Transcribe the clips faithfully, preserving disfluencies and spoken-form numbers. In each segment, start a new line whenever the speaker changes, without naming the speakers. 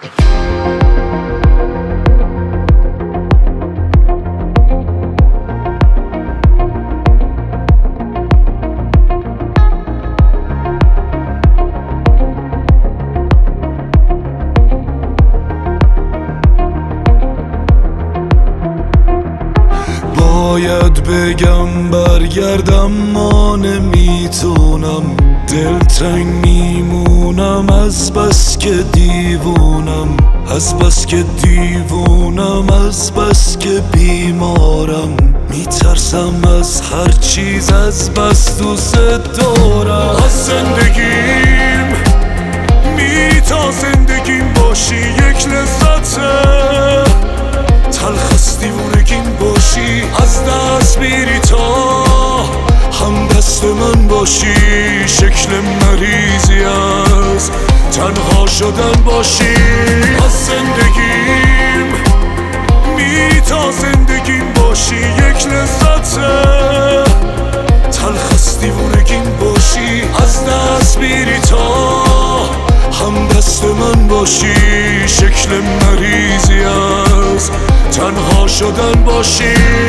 باید بگم برگردم ما نمیتونم، دلتنگ میمونم از بس که دیوونم، از بس که دیوونم، از بس که بیمارم، میترسم از هر چیز، از بس دوست دارم. از زندگیم می تا زندگیم باشی یک لذته، تلخ از دیوونگیم باشی، از دست بیری تا هم دست من باشی، شکل مریضی از تنها شدن باشی. از زندگیم می تا زندگیم باشی یک لذته، تلخ از دیوونگیم باشی، از دست بیری تا هم دست من باشی، شکل مریضی از تنها شدن باشی.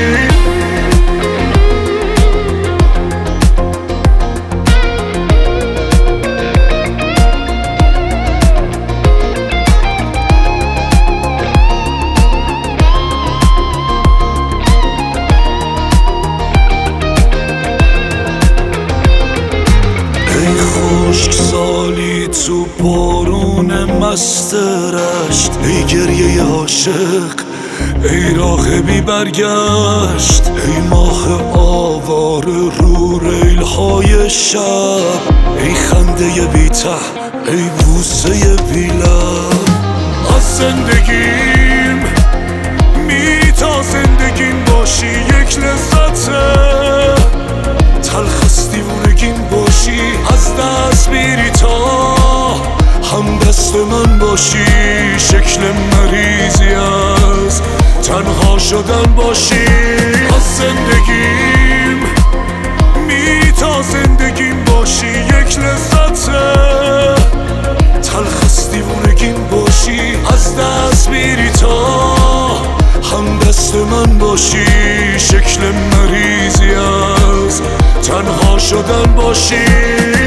ای خشک سالی تو بارون مست رشت، ای گریه عاشق، ای راه بی برگشت، ای ماه آوار رو ریل های شب، ای خنده بی ته، ای بوسه بی لب. از زندگیم می تا زندگیم باشی یک لذته، تلخ از دیوونگیم باشی، از دست بیری تا هم دست من باشی، شکل مریضی از تنها شدن باشی. از زندگیم می تا زندگیم باشی یک لذته، تلخ از دیوونگیم باشی، از دست بیری تا هم دست من باشی، شکل مریضی از تنها شدن باشی.